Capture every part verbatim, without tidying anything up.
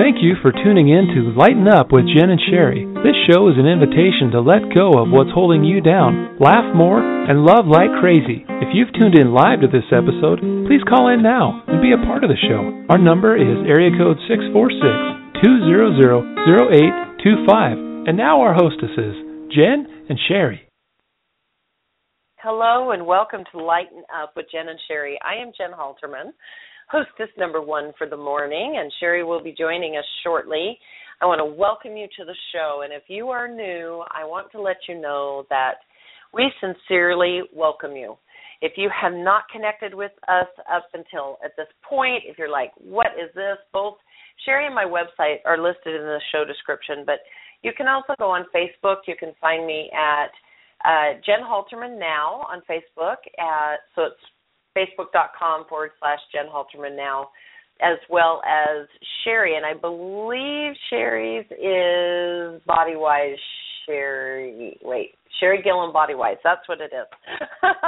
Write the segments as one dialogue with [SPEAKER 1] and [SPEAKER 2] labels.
[SPEAKER 1] Thank you for tuning in to Lighten Up with Jen and Sherry. This show is an invitation to let go of what's holding you down, laugh more, and love like crazy. If you've tuned in live to this episode, please call in now and be a part of the show. Our number is area code six four six, two zero zero, zero eight two five. And now our hostesses, Jen and Sherry.
[SPEAKER 2] Hello and welcome to Lighten Up with Jen and Sherry. I am Jen Halterman, hostess number one for the morning, and Sherry will be joining us shortly. I want to welcome you to the show, and if you are new, I want to let you know that we sincerely welcome you. If you have not connected with us up until at this point, if you're like, what is this? Both Sherry and my website are listed in the show description, but you can also go on Facebook. You can find me at uh, Jen Halterman Now on Facebook, at, so it's facebook.com forward slash Jen Halterman Now, as well as Sherry. And I believe Sherry's is Bodywise Sherry. Wait, Sherry Gillen Bodywise. That's what it is.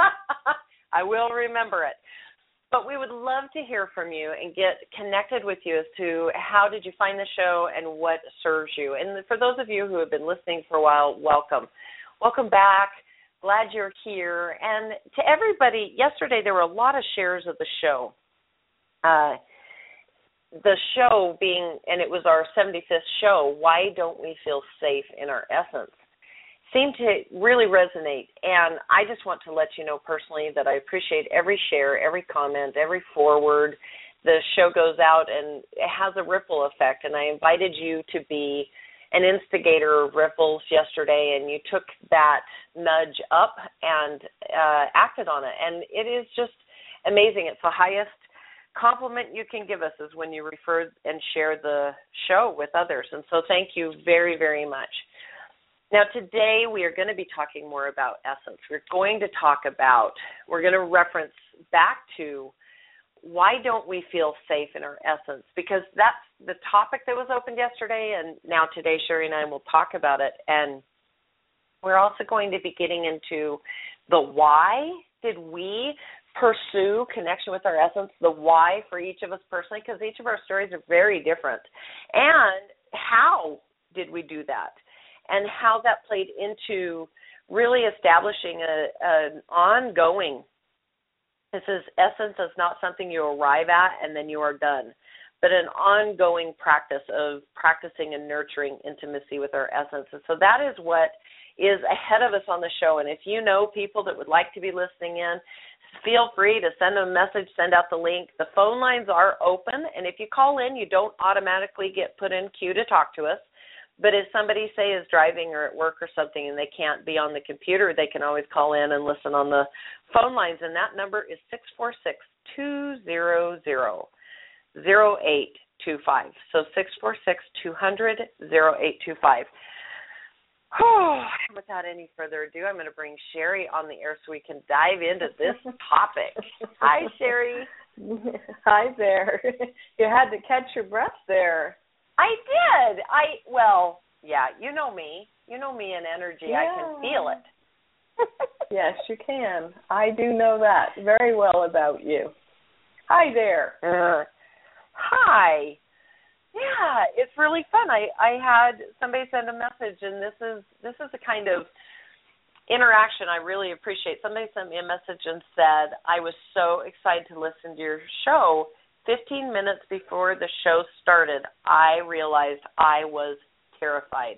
[SPEAKER 2] I will remember it. But we would love to hear from you and get connected with you as to how did you find the show and what serves you. And for those of you who have been listening for a while, welcome. Welcome back. Glad you're here. And to everybody, yesterday there were a lot of shares of the show. Uh, the show being, and it was our seventy-fifth show, Why Don't We Feel Safe in Our Essence, seemed to really resonate. And I just want to let you know personally that I appreciate every share, every comment, every forward. The show goes out and it has a ripple effect. And I invited you to be an instigator of ripples yesterday, and you took that nudge up and uh, acted on it. And it is just amazing. It's the highest compliment you can give us is when you refer and share the show with others. And so thank you very, very much. Now, today we are going to be talking more about essence. We're going to talk about, we're going to reference back to why don't we feel safe in our essence? Because that's the topic that was opened yesterday, and now today Sherry and I will talk about it. And we're also going to be getting into the why did we pursue connection with our essence, the why for each of us personally, because each of our stories are very different. And how did we do that? And how that played into really establishing a, an ongoing, this is essence is not something you arrive at and then you are done, but an ongoing practice of practicing and nurturing intimacy with our essence. And so that is what is ahead of us on the show. And if you know people that would like to be listening in, feel free to send them a message, send out the link. The phone lines are open, and if you call in, you don't automatically get put in queue to talk to us. But if somebody, say, is driving or at work or something and they can't be on the computer, they can always call in and listen on the phone lines. And that number is six four six, two zero zero, zero eight two five. So six four six, two hundred, zero eight two five. Oh, without any further ado, I'm going to bring Sherry on the air so we can dive into this topic. Hi, Sherry.
[SPEAKER 3] Hi there. You had to catch your breath there.
[SPEAKER 2] I did. I well, yeah, you know me. You know me in energy.
[SPEAKER 3] Yeah.
[SPEAKER 2] I can feel it.
[SPEAKER 3] Yes, you can. I do know that very well about you. Hi there.
[SPEAKER 2] Uh, hi. Yeah, it's really fun. I, I had somebody send a message, and this is this is the kind of interaction I really appreciate. Somebody sent me a message and said, I was so excited to listen to your show. fifteen minutes before the show started, I realized I was terrified.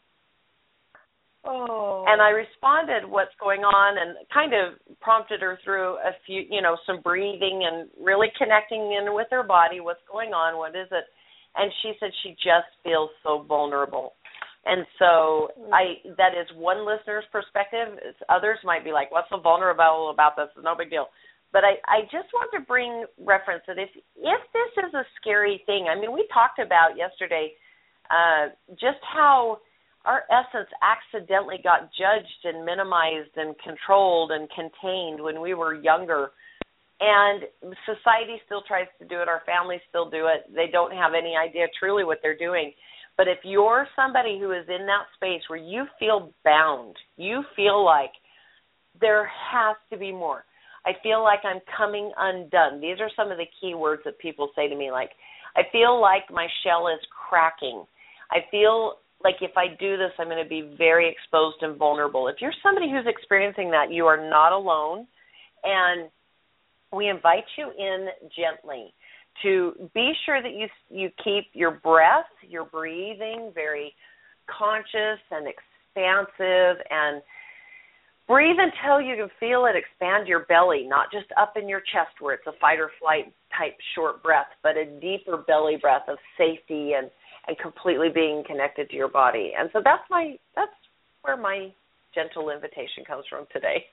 [SPEAKER 3] Oh.
[SPEAKER 2] And I responded, what's going on, and kind of prompted her through a few, you know, some breathing and really connecting in with her body. What's going on? What is it? And she said she just feels so vulnerable. And so I that is one listener's perspective. Others might be like, what's so vulnerable about this? No big deal. But I, I just want to bring reference that if, if this is a scary thing, I mean, we talked about yesterday uh, just how our essence accidentally got judged and minimized and controlled and contained when we were younger. And society still tries to do it. Our families still do it. They don't have any idea truly what they're doing. But if you're somebody who is in that space where you feel bound, you feel like there has to be more. I feel like I'm coming undone. These are some of the key words that people say to me, like, I feel like my shell is cracking. I feel like if I do this, I'm going to be very exposed and vulnerable. If you're somebody who's experiencing that, you are not alone, and we invite you in gently to be sure that you you keep your breath, your breathing very conscious and expansive, and breathe until you can feel it expand your belly, not just up in your chest where it's a fight or flight type short breath, but a deeper belly breath of safety and, and completely being connected to your body. And so that's my that's where my gentle invitation comes from today.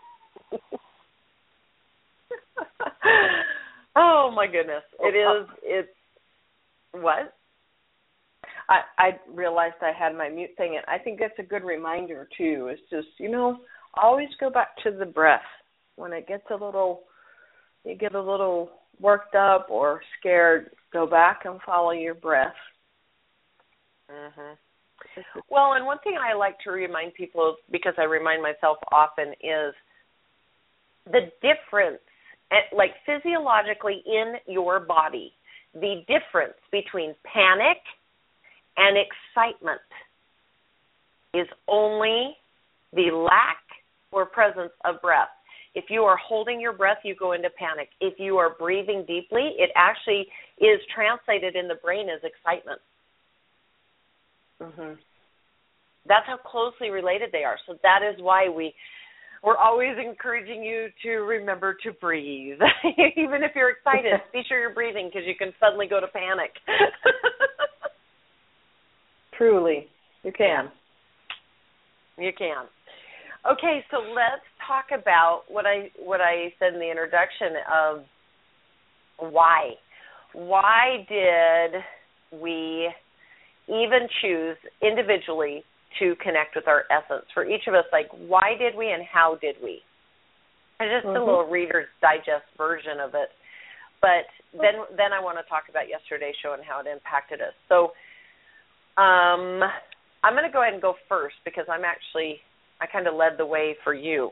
[SPEAKER 2] Oh my goodness. It is it's what?
[SPEAKER 3] I, I realized I had my mute thing, and I think that's a good reminder too. It's just, you know, always go back to the breath. When it gets a little, you get a little worked up or scared, go back and follow your breath.
[SPEAKER 2] Mhm. Well, and one thing I like to remind people of, because I remind myself often, is the difference, like physiologically in your body, the difference between panic and excitement is only the lack or presence of breath. If you are holding your breath, you go into panic. If you are breathing deeply, it actually is translated in the brain as excitement.
[SPEAKER 3] Mm-hmm.
[SPEAKER 2] That's how closely related they are. So that is why we, we're always encouraging you to remember to breathe. Even if you're excited, be sure you're breathing, because you can suddenly go to panic.
[SPEAKER 3] Truly, you can.
[SPEAKER 2] You can. Okay, so let's talk about what I what I said in the introduction of why. Why did we even choose individually to connect with our essence? For each of us, like, why did we and how did we? And just mm-hmm. a little Reader's Digest version of it. But then then I want to talk about yesterday's show and how it impacted us. So um, I'm going to go ahead and go first, because I'm actually, I kind of led the way for you.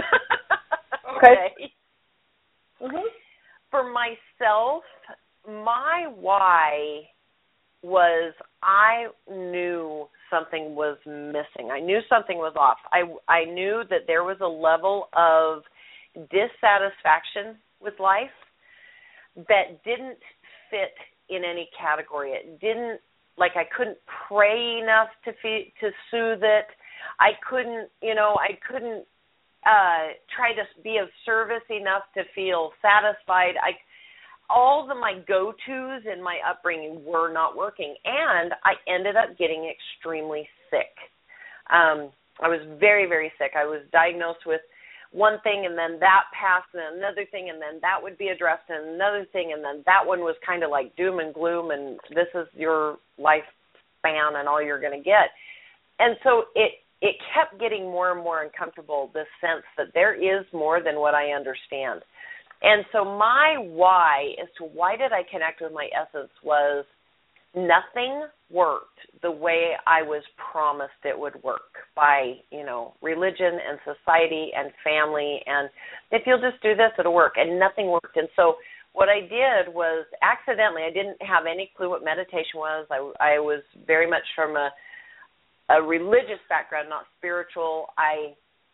[SPEAKER 3] Okay.
[SPEAKER 2] Okay. Mm-hmm. For myself, my why was I knew something was missing. I knew something was off. I, I knew that there was a level of dissatisfaction with life that didn't fit in any category. It didn't, like, I couldn't pray enough to fee- to soothe it. I couldn't, you know, I couldn't uh, try to be of service enough to feel satisfied. I all of my go-tos in my upbringing were not working, and I ended up getting extremely sick. Um, I was very, very sick. I was diagnosed with one thing, and then that passed, and then another thing, and then that would be addressed, and another thing, and then that one was kind of like doom and gloom, and this is your lifespan and all you're going to get. And so it, it kept getting more and more uncomfortable, this sense that there is more than what I understand. And so my why as to why did I connect with my essence was nothing worked the way I was promised it would work by, you know, religion and society and family, and if you'll just do this, it'll work, and nothing worked. And so what I did was accidentally, I didn't have any clue what meditation was. I, I was very much from a, a religious background, not spiritual. I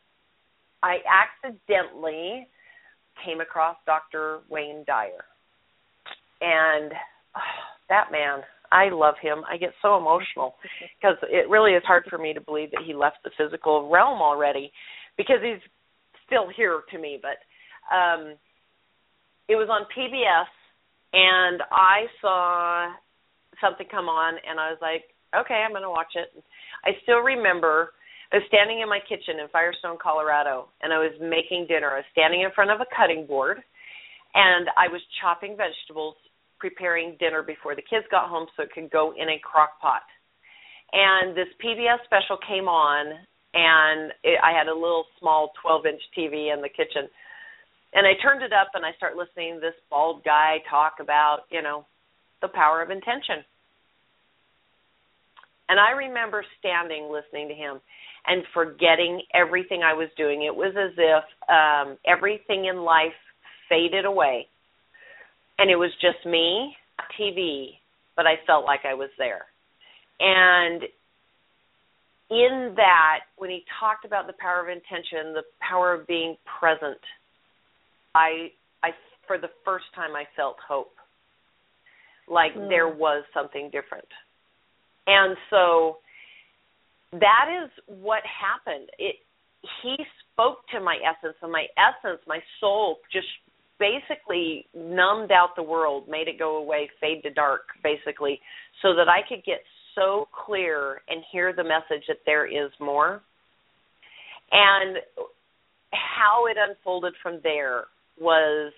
[SPEAKER 2] I accidentally came across Doctor Wayne Dyer. And oh, that man, I love him. I get so emotional because it really is hard for me to believe that he left the physical realm already, because he's still here to me. But um, it was on P B S, and I saw something come on, and I was like, okay, I'm going to watch it. I still remember I was standing in my kitchen in Firestone, Colorado, and I was making dinner. I was standing in front of a cutting board, and I was chopping vegetables, preparing dinner before the kids got home so it could go in a crock pot. And this P B S special came on, and it, I had a little small twelve-inch T V in the kitchen. And I turned it up, and I start listening to this bald guy talk about, you know, the power of intention. And I remember standing listening to him. and forgetting everything I was doing. It was as if um, everything in life faded away, and it was just me, T V, but I felt like I was there. And in that, when he talked about the power of intention, the power of being present, I, I for the first time, I felt hope, like mm. there was something different. And so that is what happened. It, he spoke to my essence, and my essence, my soul, just basically numbed out the world, made it go away, fade to dark, basically, so that I could get so clear and hear the message that there is more. And how it unfolded from there was,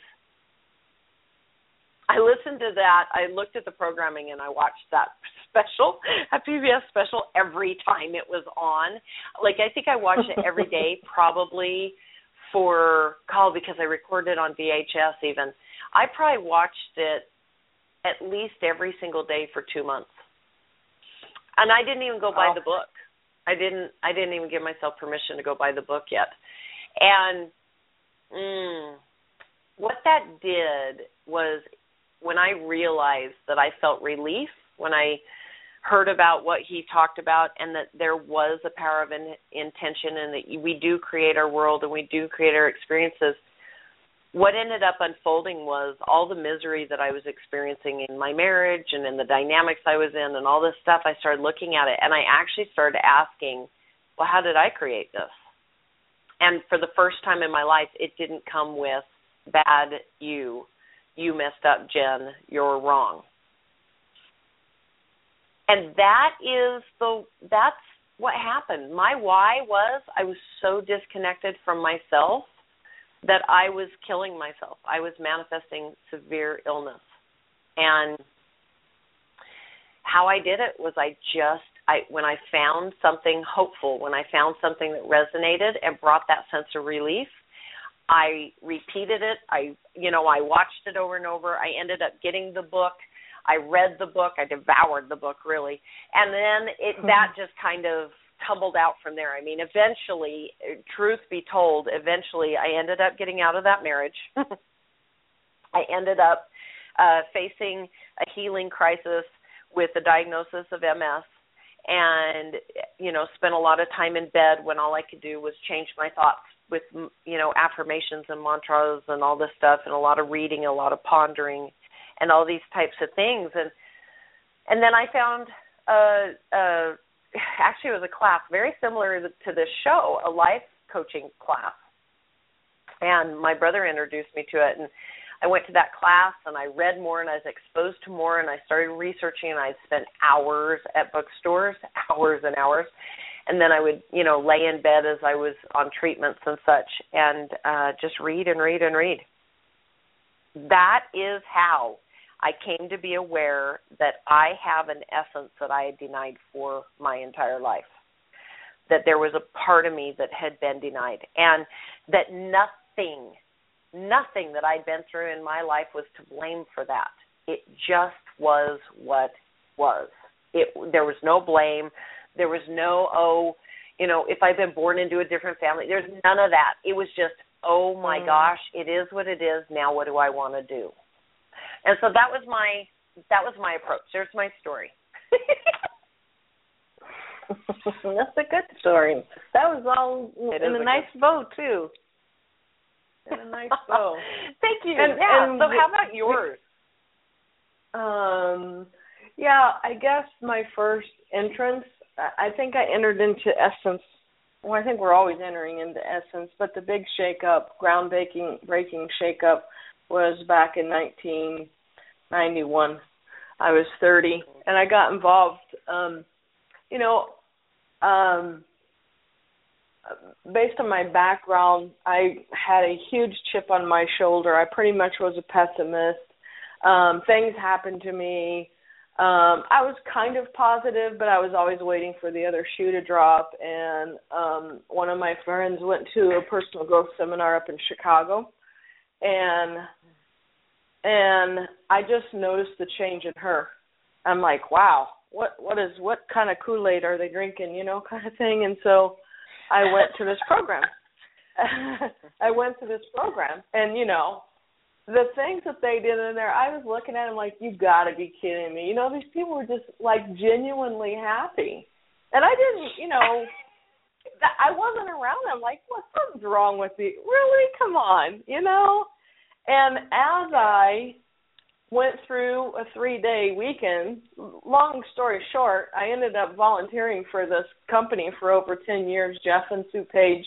[SPEAKER 2] I listened to that, I looked at the programming, and I watched that special, a P B S special, every time it was on. Like, I think I watched it every day, probably for call because I recorded it on V H S even. I probably watched it at least every single day for two months. And I didn't even go buy
[SPEAKER 3] oh.
[SPEAKER 2] the book. I didn't I didn't even give myself permission to go buy the book yet. And mm, what that did was, when I realized that I felt relief, when I heard about what he talked about, and that there was a power of in, intention, and that we do create our world and we do create our experiences, what ended up unfolding was all the misery that I was experiencing in my marriage and in the dynamics I was in and all this stuff. I started looking at it, and I actually started asking, well, how did I create this? And for the first time in my life, it didn't come with bad you. You messed up, Jen. You're wrong. And that is the that's what happened. My why was I was so disconnected from myself that I was killing myself. I was manifesting severe illness. And how I did it was I just, I when I found something hopeful, when I found something that resonated and brought that sense of relief, I repeated it. I, you know, I watched it over and over. I ended up getting the book. I read the book. I devoured the book, really. And then it that just kind of tumbled out from there. I mean, eventually, truth be told, eventually I ended up getting out of that marriage. I ended up uh, facing a healing crisis with the diagnosis of M S, and, you know, spent a lot of time in bed when all I could do was change my thoughts with, you know, affirmations and mantras and all this stuff, and a lot of reading, a lot of pondering, and all these types of things. And and then I found, uh, uh, actually it was a class very similar to this show, a life coaching class. And my brother introduced me to it, and I went to that class, and I read more, and I was exposed to more, and I started researching, and I spent hours at bookstores, hours and hours. And then I would, you know, lay in bed as I was on treatments and such, and uh, just read and read and read. That is how I came to be aware that I have an essence that I had denied for my entire life, that there was a part of me that had been denied, and that nothing, nothing that I'd been through in my life was to blame for that. It just was what was. It, there was no blame. There was no, oh, you know, if I've been born into a different family, there's none of that. It was just, oh, my mm. gosh, it is what it is. Now what do I want to do? And so that was my that was my approach. There's my story.
[SPEAKER 3] That's a good story. That was all it in a, a nice good... bow, too. In a nice bow.
[SPEAKER 2] Thank you.
[SPEAKER 3] And,
[SPEAKER 2] yeah,
[SPEAKER 3] and
[SPEAKER 2] so how about yours?
[SPEAKER 3] Um, yeah, I guess my first entrance, I think I entered into Essence. Well, I think we're always entering into Essence, but the big shake-up, ground-breaking breaking shake-up was back in nineteen ninety-one. I was thirty, and I got involved, um, you know, um, based on my background, I had a huge chip on my shoulder. I pretty much was a pessimist. Um, things happened to me. Um, I was kind of positive, but I was always waiting for the other shoe to drop. And um, one of my friends went to a personal growth seminar up in Chicago, and and I just noticed the change in her. I'm like, wow, what what is what kind of Kool-Aid are they drinking, you know, kind of thing. And so I went to this program. I went to this program, and, you know, the things that they did in there, I was looking at them like, you got to be kidding me. You know, these people were just, like, genuinely happy. And I didn't, you know, I wasn't around them like, what, something's wrong with you? Really? Come on, you know? And as I went through a three-day weekend, long story short, I ended up volunteering for this company for over ten years, Jeff and Sue Page,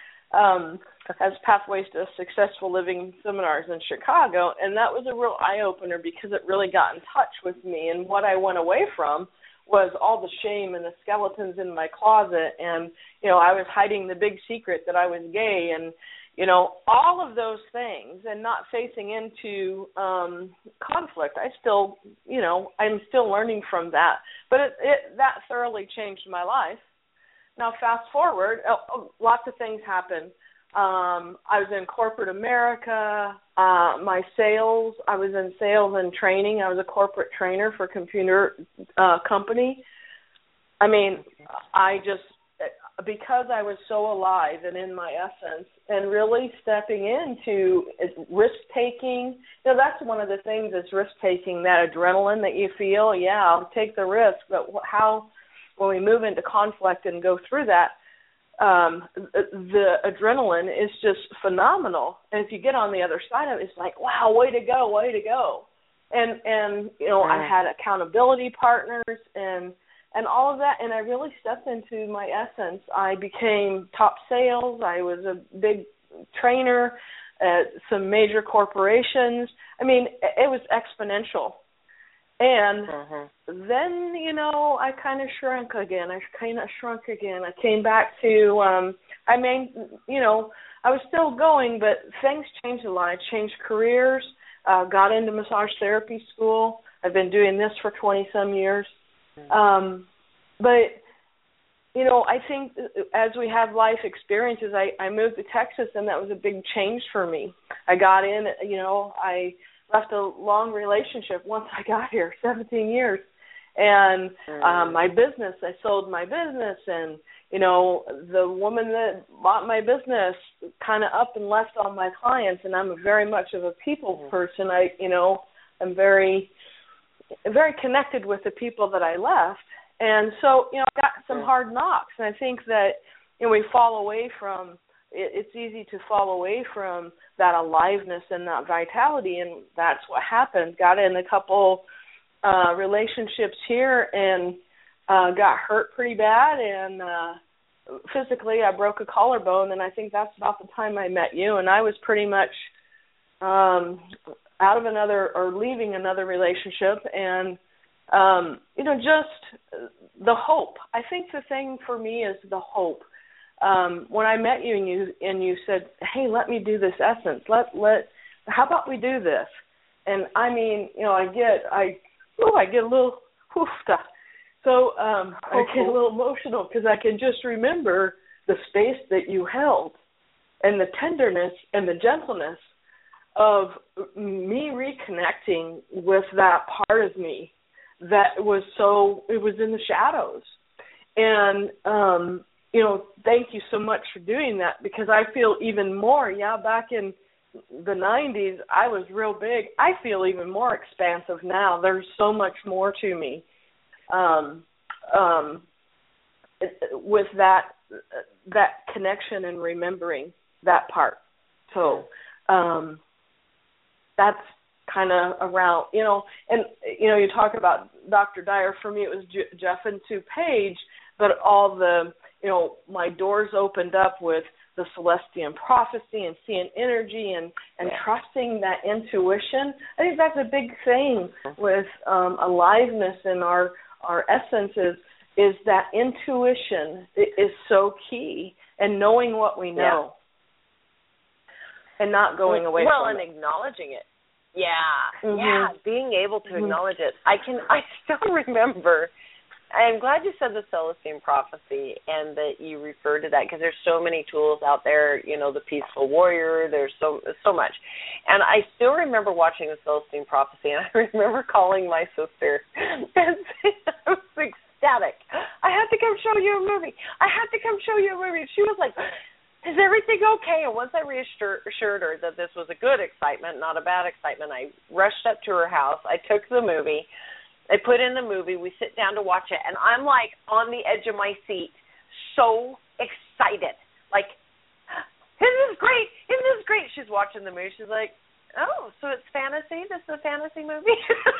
[SPEAKER 3] um, as Pathways to Successful Living seminars in Chicago, and that was a real eye-opener because it really got in touch with me, and what I went away from was all the shame and the skeletons in my closet, and, you know, I was hiding the big secret that I was gay, and, you know, all of those things, and not facing into um, conflict. I still, you know, I'm still learning from that, but it, it that thoroughly changed my life. Now, fast forward, oh, lots of things happened. Um, I was in corporate America. Uh, my sales, I was in sales and training. I was a corporate trainer for a computer uh, company. I mean, I just, because I was so alive and in my essence and really stepping into risk-taking, you know, that's one of the things is risk-taking, that adrenaline that you feel. Yeah, I'll take the risk, but how, when we move into conflict and go through that, Um, the adrenaline is just phenomenal, and if you get on the other side of it, it's like, wow, way to go, way to go, and and you know, I had accountability partners and and all of that, and I really stepped into my essence. I became top sales. I was a big trainer at some major corporations. I mean, it was exponential. And uh-huh. then, you know, I kind of shrunk again. I kind of shrunk again. I came back to, um, I mean, you know, I was still going, but things changed a lot. I changed careers, uh, got into massage therapy school. I've been doing this for twenty-some years. Mm-hmm. Um, but, you know, I think as we have life experiences, I, I moved to Texas, and that was a big change for me. I got in, you know, I left a long relationship once I got here, seventeen years. And um, my business, I sold my business, and, you know, the woman that bought my business kind of up and left all my clients, and I'm very much of a people person. I, you know, I'm very, very connected with the people that I left. And so, you know, I got some hard knocks, and I think that, you know, we fall away from, it's easy to fall away from that aliveness and that vitality, and that's what happened. Got in a couple uh, relationships here and uh, got hurt pretty bad, and uh, physically I broke a collarbone, and I think that's about the time I met you, and I was pretty much um, out of another or leaving another relationship, and, um, you know, just the hope. I think the thing for me is the hope. Um, when I met you and you and you said, "Hey, let me do this essence. Let let. How about we do this?" And I mean, you know, I get I, oh, I get a little, whew, so um, I get a little emotional because I can just remember the space that you held, and the tenderness and the gentleness of me reconnecting with that part of me that was so it was in the shadows, and. Um, You know, thank you so much for doing that, because I feel even more, yeah, back in the nineties, I was real big. I feel even more expansive now. There's so much more to me um, um, with that that connection and remembering that part. So um, that's kind of around, you know, and, you know, you talk about Doctor Dyer. For me, it was J- Jeff and Sue Page, but all the, you know, my doors opened up with the Celestian prophecy and seeing energy and, and yeah. trusting that intuition. I think that's a big thing with um, aliveness in our, our essences, is that intuition is so key, and knowing what we know yeah. and not going away
[SPEAKER 2] well,
[SPEAKER 3] from
[SPEAKER 2] it. Well, and acknowledging it. Yeah,
[SPEAKER 3] mm-hmm.
[SPEAKER 2] yeah, being able to
[SPEAKER 3] mm-hmm.
[SPEAKER 2] acknowledge it. I can, I still remember. I'm glad you said the Celestine prophecy and that you referred to that, because there's so many tools out there. You know, the Peaceful Warrior. There's so so much, and I still remember watching the Celestine prophecy, and I remember calling my sister and saying I was ecstatic. I have to come show you a movie. I have to come show you a movie. She was like, is everything okay? And once I reassured her that this was a good excitement, not a bad excitement, I rushed up to her house. I took the movie. I put in the movie. We sit down to watch it. And I'm like on the edge of my seat, so excited. Like, isn't this great? Isn't this great? She's watching the movie. She's like, oh, so it's fantasy? This is a fantasy movie?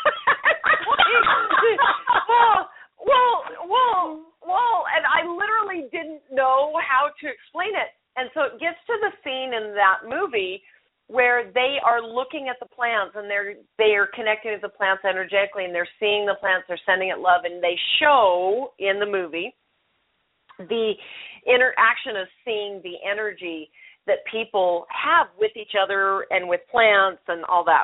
[SPEAKER 2] well, well, well, well, and I literally didn't know how to explain it. And so it gets to the scene in that movie where they are looking at the plants and they're they are connecting with the plants energetically and they're seeing the plants, they're sending it love, and they show in the movie the interaction of seeing the energy that people have with each other and with plants and all that.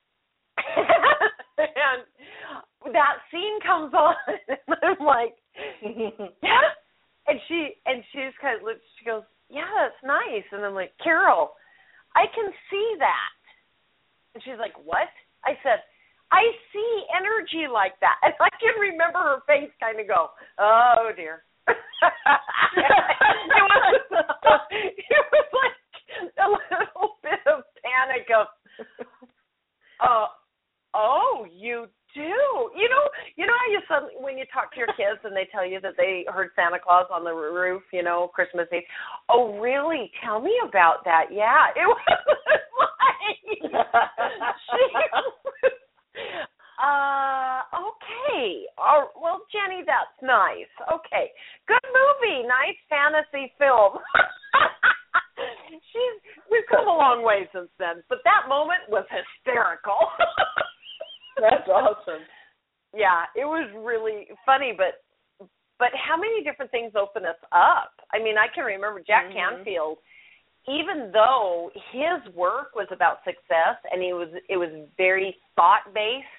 [SPEAKER 2] And that scene comes on, and I'm like, yeah. And she and she just kind of looks. She goes, yeah, that's nice. And I'm like, Carol, I can see that. And she's like, what? I said, I see energy like that. And I can remember her face kind of go, oh dear. it, was, it was like a little bit of panic of, uh, oh, you do. You know, you know how you suddenly, when you talk to your kids and they tell you that they heard Santa Claus on the roof, you know, Christmas Eve. Oh, really? Tell me about that. Yeah, it was like she was, uh, okay. Oh, well, Jenny, that's nice. Okay, good movie, nice fantasy film. She's we've come a long way since then, but that moment was hysterical.
[SPEAKER 3] That's awesome.
[SPEAKER 2] Yeah, it was really funny, but but how many different things open us up? I mean, I can remember Jack mm-hmm. Canfield, even though his work was about success and he was it was very thought-based,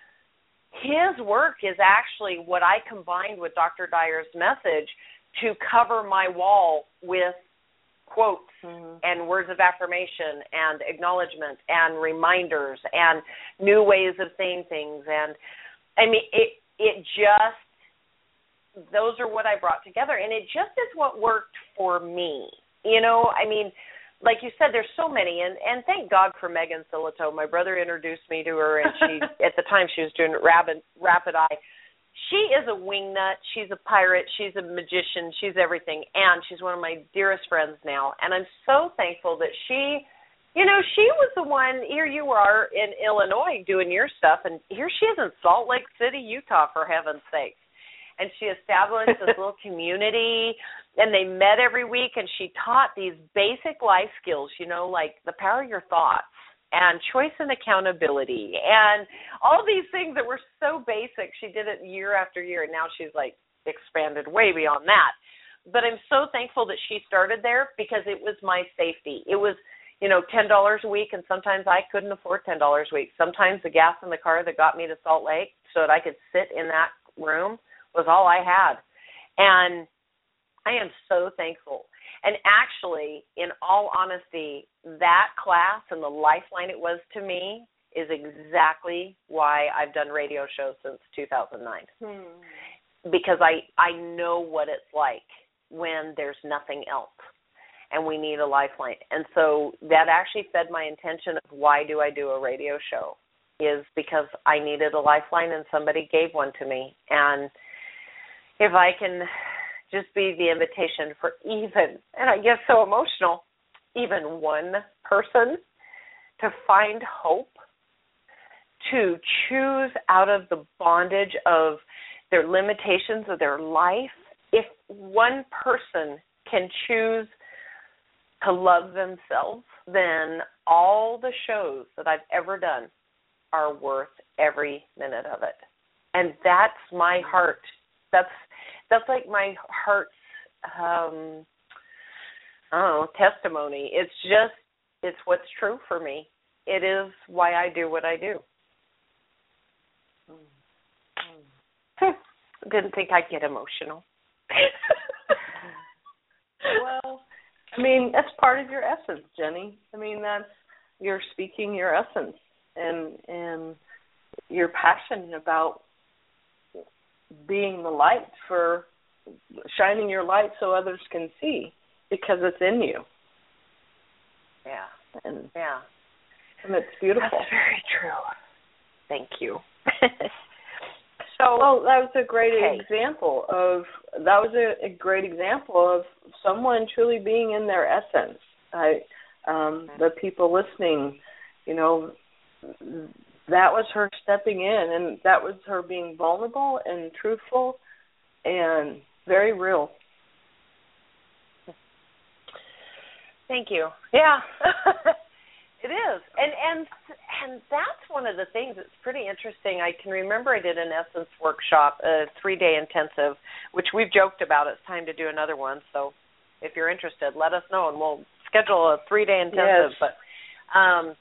[SPEAKER 2] his work is actually what I combined with Doctor Dyer's message to cover my wall with quotes mm-hmm. and words of affirmation and acknowledgement and reminders and new ways of saying things. And I mean, it it just, those are what I brought together. And it just is what worked for me. You know, I mean, like you said, there's so many. And, and thank God for Megan Silito. My brother introduced me to her, and she, at the time, she was doing Rapid, Rapid Eye. She is a wingnut. She's a pirate. She's a magician. She's everything. And she's one of my dearest friends now. And I'm so thankful that she, you know, she was the one, here you are in Illinois doing your stuff, and here she is in Salt Lake City, Utah, for heaven's sake. And she established this little community, and they met every week, and she taught these basic life skills, you know, like the power of your thoughts, and choice and accountability, and all these things that were so basic. She did it year after year, and now she's, like, expanded way beyond that. But I'm so thankful that she started there because it was my safety. It was, you know, ten dollars a week, and sometimes I couldn't afford ten dollars a week. Sometimes the gas in the car that got me to Salt Lake so that I could sit in that room was all I had. And I am so thankful. And actually, in all honesty, that class and the lifeline it was to me is exactly why I've done radio shows since two thousand nine. Hmm. Because I, I know what it's like when there's nothing else and we need a lifeline. And so that actually fed my intention of why do I do a radio show, is because I needed a lifeline and somebody gave one to me. And if I can just be the invitation for even, and I get so emotional, even one person to find hope, to choose out of the bondage of their limitations of their life. If one person can choose to love themselves, then all the shows that I've ever done are worth every minute of it. And that's my heart. That's that's like my heart's um, I don't know, testimony. It's just, it's what's true for me. It is why I do what I do. Mm. Didn't think I'd get emotional.
[SPEAKER 3] Well, I mean, that's part of your essence, Jenny. I mean, that's, you're speaking your essence, and and you're passionate about being the light for shining your light so others can see because it's in you.
[SPEAKER 2] Yeah.
[SPEAKER 3] And,
[SPEAKER 2] yeah.
[SPEAKER 3] And it's beautiful.
[SPEAKER 2] That's very true. Thank you. So,
[SPEAKER 3] well, that was a great
[SPEAKER 2] okay.
[SPEAKER 3] example of that was a, a great example of someone truly being in their essence. I, um, the people listening, you know, that was her stepping in, and that was her being vulnerable and truthful and very real.
[SPEAKER 2] Thank you. Yeah. It is, and and and that's one of the things that's pretty interesting. I can remember I did an Essence workshop, a three-day intensive, which we've joked about. It's time to do another one. So, if you're interested, let us know, and we'll schedule a three-day intensive.
[SPEAKER 3] Yes.
[SPEAKER 2] But um,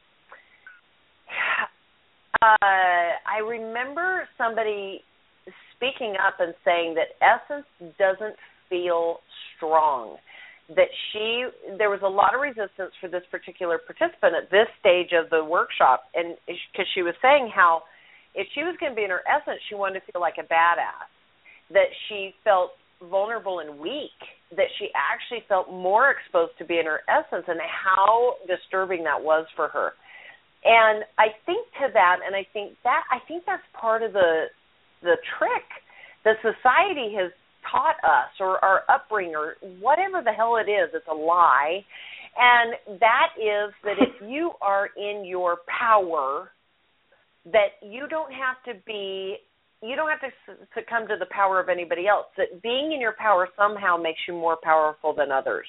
[SPEAKER 2] uh, I remember somebody speaking up and saying that Essence doesn't feel strong. That she, there was a lot of resistance for this particular participant at this stage of the workshop, and because she was saying how if she was going to be in her essence, she wanted to feel like a badass, that she felt vulnerable and weak, that she actually felt more exposed to be in her essence, and how disturbing that was for her. And I think to that, and I think that I think that's part of the the trick that society has taught us, or our upbringing, or whatever the hell it is. It's a lie. And that is that if you are in your power, that you don't have to be, you don't have to succumb to the power of anybody else, that being in your power somehow makes you more powerful than others.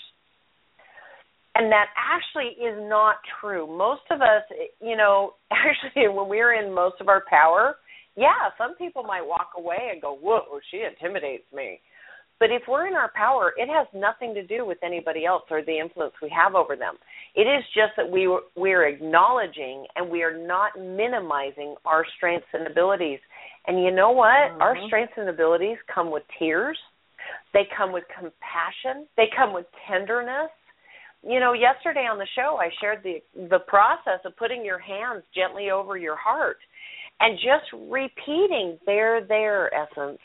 [SPEAKER 2] And that actually is not true. Most of us, you know, actually when we're in most of our power, yeah, some people might walk away and go, whoa, she intimidates me. But if we're in our power, it has nothing to do with anybody else or the influence we have over them. It is just that we, we're acknowledging and we are not minimizing our strengths and abilities. And you know what? Mm-hmm. Our strengths and abilities come with tears. They come with compassion. They come with tenderness. You know, yesterday on the show, I shared the the process of putting your hands gently over your heart and just repeating, there, there, Essence.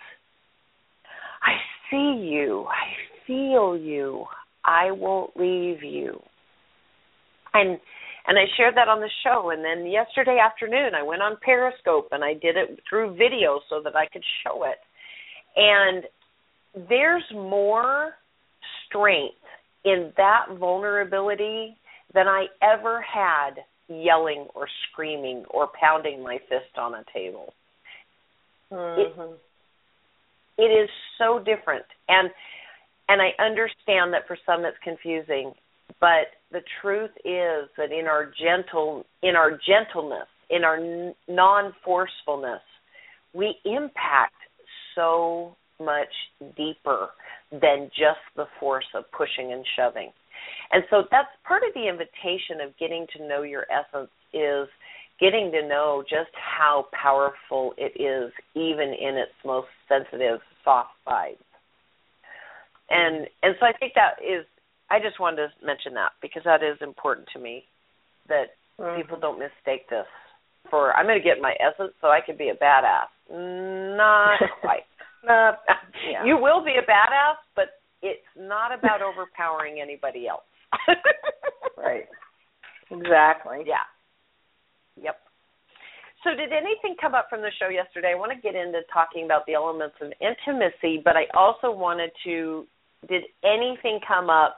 [SPEAKER 2] I see you. I feel you. I won't leave you. And and I shared that on the show. And then yesterday afternoon, I went on Periscope and I did it through video so that I could show it. And there's more strength in that vulnerability than I ever had yelling or screaming or pounding my fist on a table. Mm-hmm. It, it is so different. And and I understand that for some it's confusing, but the truth is that in our gentle in our gentleness, in our n- non-forcefulness, we impact so much deeper than just the force of pushing and shoving. And so that's part of the invitation of getting to know your essence, is getting to know just how powerful it is, even in its most sensitive, soft sides. And and so I think that is, I just wanted to mention that because that is important to me, that mm-hmm. people don't mistake this for, I'm going to get my essence so I can be a badass. Not quite. Not, yeah. You will be a badass, but it's not about overpowering anybody else.
[SPEAKER 3] Right. Exactly.
[SPEAKER 2] Yeah. Yep. So did anything come up from the show yesterday? I want to get into talking about the elements of intimacy, but I also wanted to, did anything come up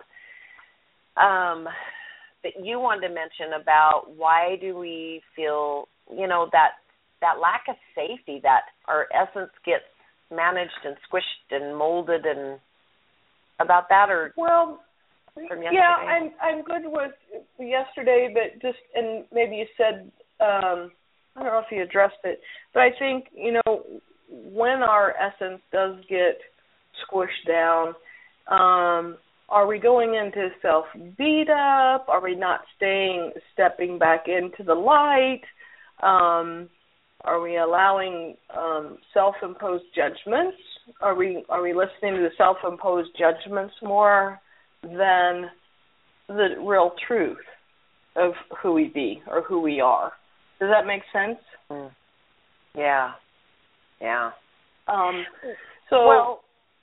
[SPEAKER 2] um, that you wanted to mention about why do we feel, you know, that that lack of safety, that our essence gets managed and squished and molded, and about that, or
[SPEAKER 3] well,
[SPEAKER 2] from yesterday?
[SPEAKER 3] Yeah, I'm I'm good with yesterday, but just, and maybe you said, um, I don't know if you addressed it, but I think, you know, when our essence does get squished down, um, are we going into self beat up? Are we not staying, stepping back into the light? Um, Are we allowing um, self-imposed judgments? Are we are we listening to the self-imposed judgments more than the real truth of who we be or who we are? Does that make sense?
[SPEAKER 2] Mm. Yeah, yeah.
[SPEAKER 3] Um, so,
[SPEAKER 2] well,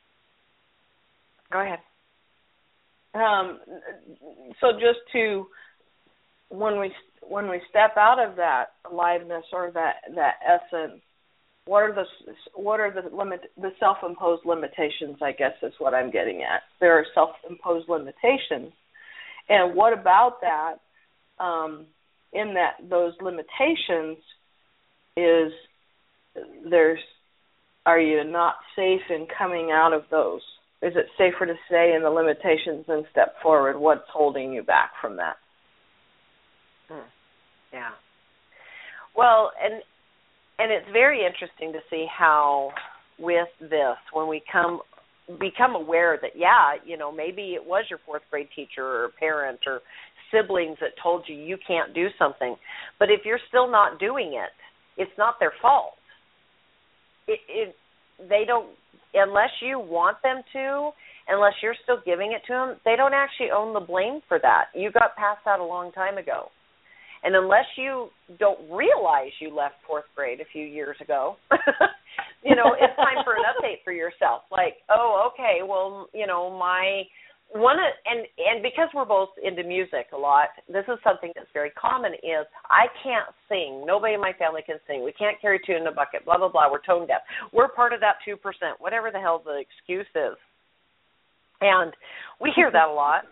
[SPEAKER 2] go ahead.
[SPEAKER 3] Um, so just to when we when we step out of that aliveness or that that essence, what are the what are the limit the self-imposed limitations? I guess is what I'm getting at. There are self-imposed limitations, and what about that? Um, in that those limitations is there's are you not safe in coming out of those? Is it safer to stay in the limitations and step forward? What's holding you back from that?
[SPEAKER 2] Hmm. Yeah. Well, and and it's very interesting to see how with this, when we come become aware that, yeah, you know, maybe it was your fourth grade teacher or parent or siblings that told you you can't do something. But if you're still not doing it, it's not their fault. It, it they don't, unless you want them to, unless you're still giving it to them, they don't actually own the blame for that. You got past that a long time ago. And unless you don't realize you left fourth grade a few years ago, you know, it's time for an update for yourself. Like, oh, okay, well, you know, my one of, and and because we're both into music a lot, this is something that's very common. Is I can't sing. Nobody in my family can sing. We can't carry two in a bucket. Blah blah blah. We're tone deaf. We're part of that two percent. Whatever the hell the excuse is, and we hear that a lot.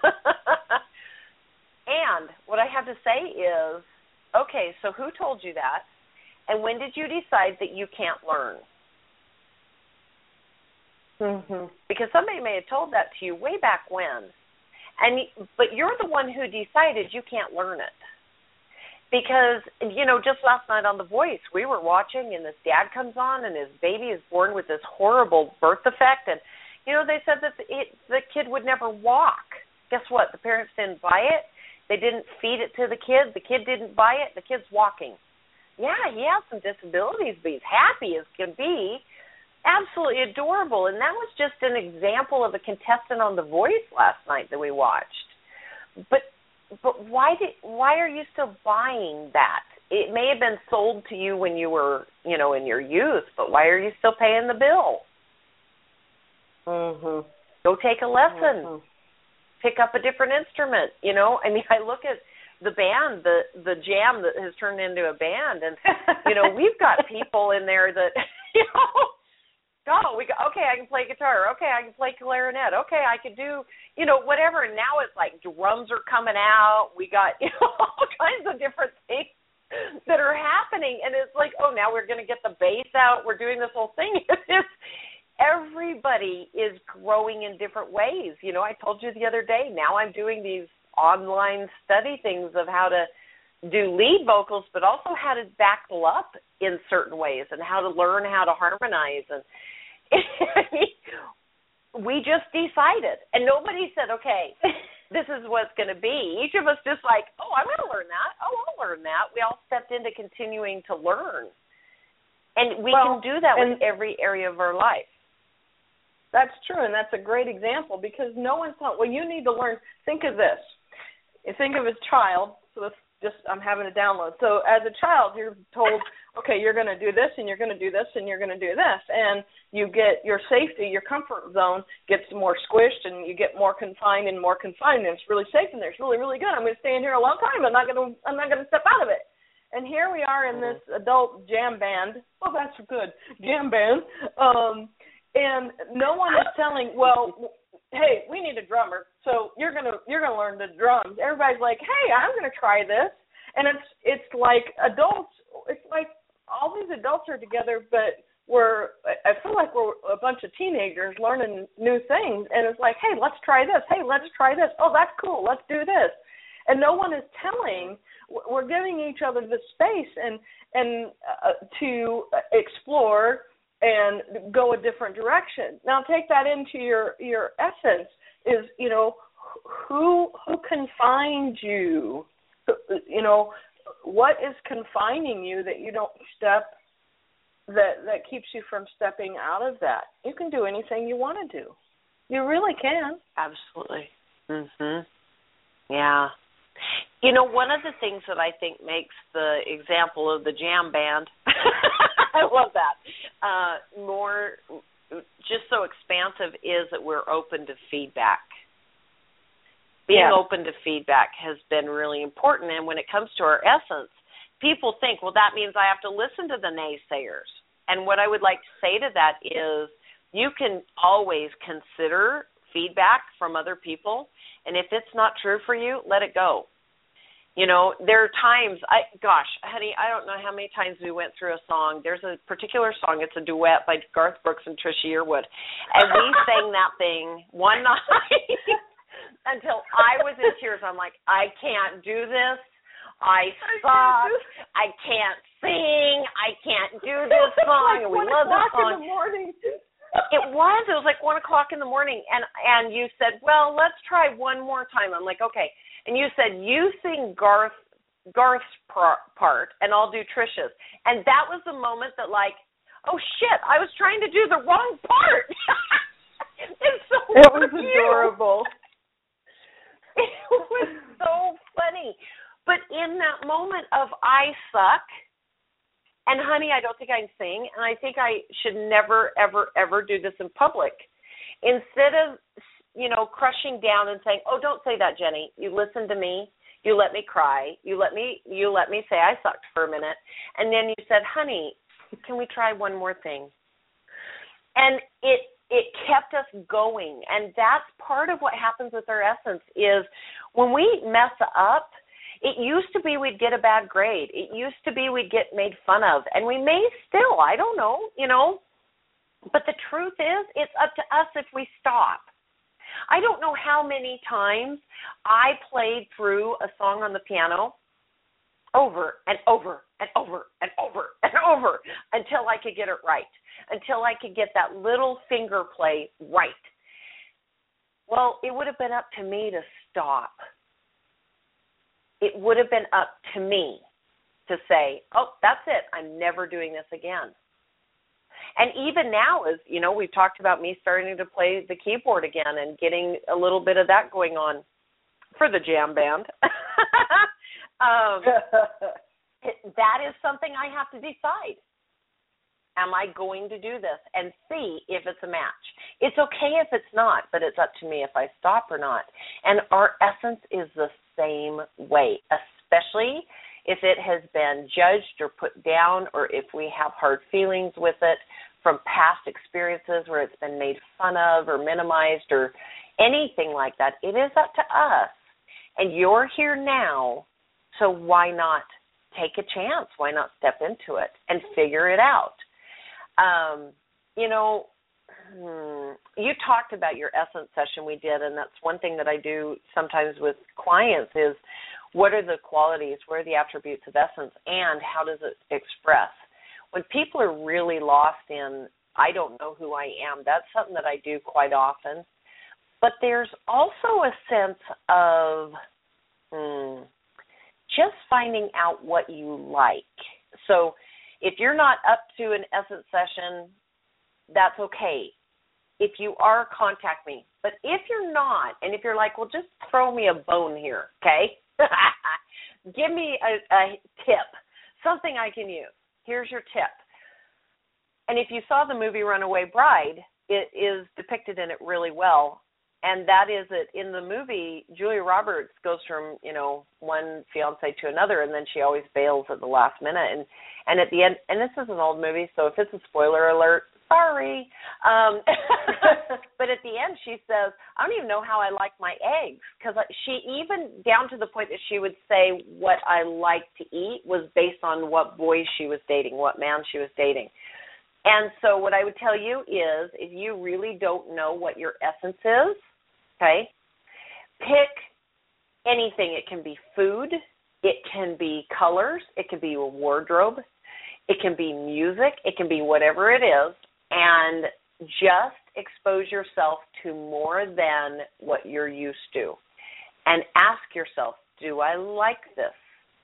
[SPEAKER 2] And what I have to say is, okay, so who told you that? And when did you decide that you can't learn?
[SPEAKER 3] Mm-hmm.
[SPEAKER 2] Because somebody may have told that to you way back when, and but you're the one who decided you can't learn it. Because, you know, just last night on The Voice, we were watching, and this dad comes on, and his baby is born with this horrible birth defect, and, you know, they said that it, the kid would never walk. Guess what? The parents didn't buy it. They didn't feed it to the kid. The kid didn't buy it. The kid's walking. Yeah, he has some disabilities, but he's happy as can be. Absolutely adorable. And that was just an example of a contestant on The Voice last night that we watched. But but why did why are you still buying that? It may have been sold to you when you were, you know, in your youth, but why are you still paying the bill?
[SPEAKER 3] Mm-hmm.
[SPEAKER 2] Go take a lesson.
[SPEAKER 3] Mm-hmm.
[SPEAKER 2] Pick up a different instrument, you know. I mean, I look at the band, the the jam that has turned into a band, and, you know, we've got people in there that, you know, oh, we go, okay, I can play guitar. Okay, I can play clarinet. Okay, I can do, you know, whatever. And now it's like drums are coming out. We got, you know, all kinds of different things that are happening. And it's like, oh, now we're going to get the bass out. We're doing this whole thing. It's just, everybody is growing in different ways. You know, I told you the other day, now I'm doing these online study things of how to do lead vocals, but also how to back up in certain ways and how to learn how to harmonize. And we just decided, and nobody said, okay, this is what's going to be. Each of us just like, oh, I'm going to learn that. Oh, I'll learn that. We all stepped into continuing to learn. And we well, can do that with every area of our life.
[SPEAKER 3] That's true, and that's a great example because no one's taught, well, you need to learn. Think of this. You think of a child, so it's just I'm having a download. So as a child, you're told, okay, you're going to do this, and you're going to do this, and you're going to do this. And you get your safety, your comfort zone gets more squished, and you get more confined and more confined, and it's really safe in there. It's really, really good. I'm going to stay in here a long time. I'm not going to I'm not going to step out of it. And here we are in this adult jam band. Oh, that's good. Jam band. Um And no one is telling, well, hey, we need a drummer, so you're gonna you're gonna learn the drums. Everybody's like, hey, I'm gonna try this, and it's it's like adults. It's like all these adults are together, but we're I feel like we're a bunch of teenagers learning new things, and it's like, hey, let's try this. Hey, let's try this. Oh, that's cool. Let's do this. And no one is telling. We're giving each other the space and and uh, to explore and go a different direction. Now take that into your, your essence is, you know, who who confined you? You know, what is confining you that you don't step, that, that keeps you from stepping out of that? You can do anything you want to do. You really can.
[SPEAKER 2] Absolutely. Mhm. Yeah. You know, one of the things that I think makes the example of the jam band I love that. Uh, more, just so expansive is that we're open to feedback. Being
[SPEAKER 3] yeah.
[SPEAKER 2] open to feedback has been really important. And when it comes to our essence, people think, well, that means I have to listen to the naysayers. And what I would like to say to that is you can always consider feedback from other people. And if it's not true for you, let it go. You know, there are times, I gosh, honey, I don't know how many times we went through a song. There's a particular song, it's a duet by Garth Brooks and Trisha Yearwood. And we sang that thing one night until I was in tears. I'm like, I can't do this. I suck. I can't sing. I can't do this song.
[SPEAKER 3] Like
[SPEAKER 2] and we love this song.
[SPEAKER 3] In the morning.
[SPEAKER 2] It was. It was like one o'clock in the morning. And, and you said, well, let's try one more time. I'm like, okay. And you said, you sing Garth, Garth's part, and I'll do Trisha's. And that was the moment that, like, oh, shit, I was trying to do the wrong part. It's so
[SPEAKER 3] It was
[SPEAKER 2] cute.
[SPEAKER 3] adorable.
[SPEAKER 2] It was so funny. But in that moment of I suck, and, honey, I don't think I can sing, and I think I should never, ever, ever do this in public. Instead of, you know, crushing down and saying, oh, don't say that, Jenny. You listen to me. You let me cry. You let me you let me say I sucked for a minute. And then you said, honey, can we try one more thing? And it it kept us going. And that's part of what happens with our essence is when we mess up, it used to be we'd get a bad grade. It used to be we'd get made fun of. And we may still, I don't know, you know. But the truth is, it's up to us if we stop. I don't know how many times I played through a song on the piano over and over and over and over and over until I could get it right, until I could get that little finger play right. Well, it would have been up to me to stop. It would have been up to me to say, oh, that's it. I'm never doing this again. And even now, as you know, we've talked about me starting to play the keyboard again and getting a little bit of that going on for the jam band. um, it, that is something I have to decide. Am I going to do this? And see if it's a match. It's okay if it's not, but it's up to me if I stop or not. And our essence is the same way, especially if it has been judged or put down, or if we have hard feelings with it from past experiences where it's been made fun of or minimized or anything like that, it is up to us. And you're here now, so why not take a chance? Why not step into it and figure it out? Um, you know, hmm, you talked about your essence session we did, and that's one thing that I do sometimes with clients is, what are the qualities, what are the attributes of essence, and how does it express? When people are really lost in, I don't know who I am, that's something that I do quite often. But there's also a sense of hmm, just finding out what you like. So if you're not up to an essence session, that's okay. If you are, contact me. But if you're not, and if you're like, well, just throw me a bone here, okay? Give me a, a tip, something I can use. Here's your tip. And if you saw the movie Runaway Bride, it is depicted in it really well. And that is that in the movie, Julia Roberts goes from, you know, one fiance to another, and then she always bails at the last minute. And, and at the end, and this is an old movie, so if it's a spoiler alert, sorry. Um, but at the end, she says, I don't even know how I like my eggs, because she even, down to the point that she would say what I like to eat was based on what boy she was dating, what man she was dating. And so what I would tell you is, if you really don't know what your essence is, okay, pick anything. It can be food. It can be colors. It can be a wardrobe. It can be music. It can be whatever it is. And just expose yourself to more than what you're used to. And ask yourself, do I like this?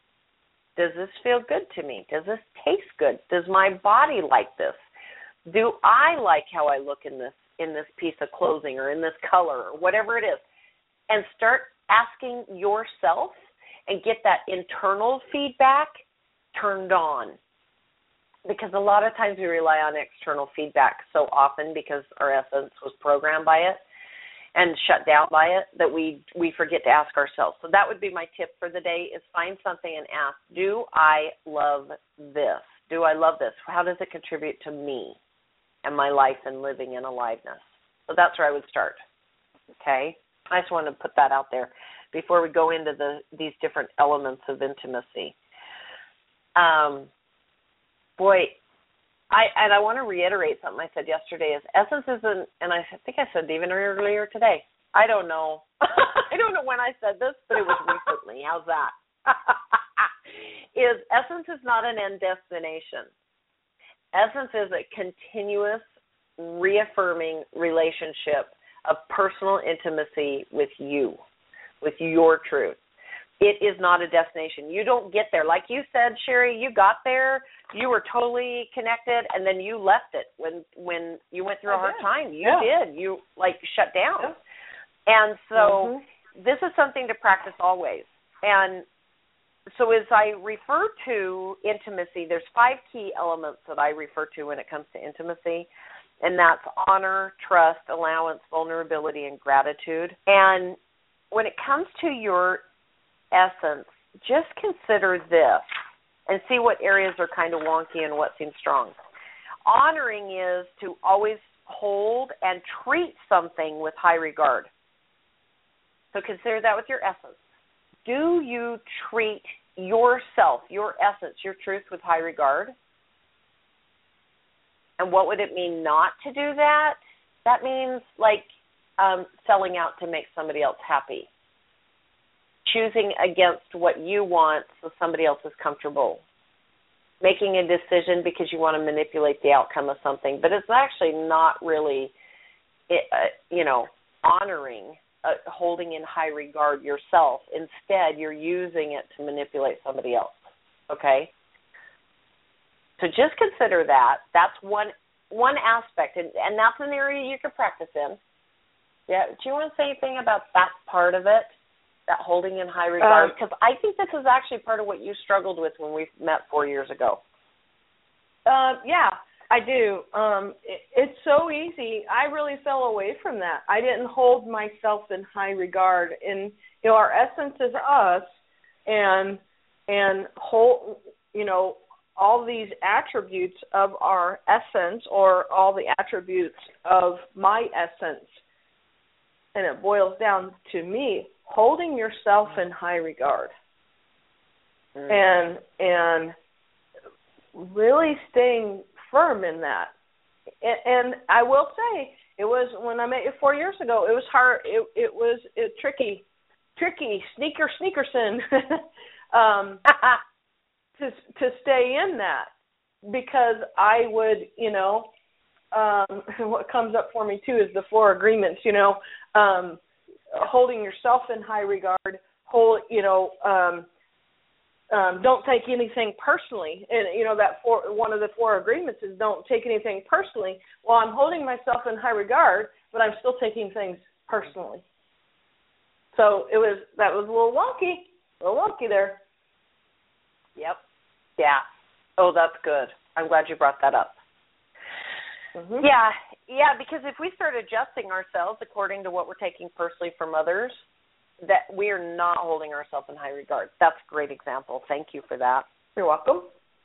[SPEAKER 2] Does this feel good to me? Does this taste good? Does my body like this? Do I like how I look in this in this piece of clothing or in this color or whatever it is? And start asking yourself and get that internal feedback turned on. because a lot of times we rely on external feedback so often because our essence was programmed by it and shut down by it that we we forget to ask ourselves. So that would be my tip for the day, is find something and ask, do I love this? Do I love this? How does it contribute to me and my life and living and aliveness? So that's where I would start, okay? I just wanted to put that out there before we go into the these different elements of intimacy. Um, boy, I and I want to reiterate something I said yesterday, is essence isn't, and I think I said it even earlier today. I don't know. I don't know when I said this, but it was recently. How's that? Is essence is not an end destination. Essence is a continuous, reaffirming relationship of personal intimacy with you, with your truth. It is not a destination. You don't get there. Like you said, Sherry, you got there, you were totally connected, and then you left it when when you went through a hard time. You
[SPEAKER 3] yeah.
[SPEAKER 2] did. You, like, shut down.
[SPEAKER 3] Yeah.
[SPEAKER 2] And so
[SPEAKER 3] mm-hmm.
[SPEAKER 2] this is something to practice always. And so as I refer to intimacy, there's five key elements that I refer to when it comes to intimacy, and that's honor, trust, allowance, vulnerability, and gratitude. And when it comes to your essence, just consider this and see what areas are kind of wonky and what seems strong. Honoring is to always hold and treat something with high regard. So consider that with your essence. Do you treat yourself, your essence, your truth with high regard? And what would it mean not to do that? That means like um, selling out to make somebody else happy. Choosing against what you want so somebody else is comfortable. Making a decision because you want to manipulate the outcome of something, but it's actually not really, uh, you know, honoring, uh, holding in high regard yourself. Instead, you're using it to manipulate somebody else, okay? So just consider that. That's one one aspect, and, and that's an area you can practice in. Yeah. Do you want to say anything about that part of it? That holding in high regard, because um, I think this is actually part of what you struggled with when we met four years ago.
[SPEAKER 3] Uh, yeah, I do. Um, it, it's so easy. I really fell away from that. I didn't hold myself in high regard. And you know, our essence is us, and and hold, you know, all these attributes of our essence, or all the attributes of my essence, and it boils down to me. Holding yourself in high regard, mm. and and really staying firm in that. And, and I will say, it was when I met you four years ago. It was hard. It it was it, tricky, tricky, sneaker sneakerson, um, to to stay in that, because I would, you know, um, what comes up for me too is the four agreements. You know. Um, holding yourself in high regard, hold, you know, um, um, don't take anything personally. And, you know, that four, one of the four agreements is don't take anything personally. Well, I'm holding myself in high regard, but I'm still taking things personally. So it was, that was a little wonky, a little wonky there.
[SPEAKER 2] Yep. Yeah. Oh, that's good. I'm glad you brought that up. Mm-hmm. Yeah, yeah, because if we start adjusting ourselves according to what we're taking personally from others, that we are not holding ourselves in high regard. That's a great example. Thank you for that.
[SPEAKER 3] You're welcome.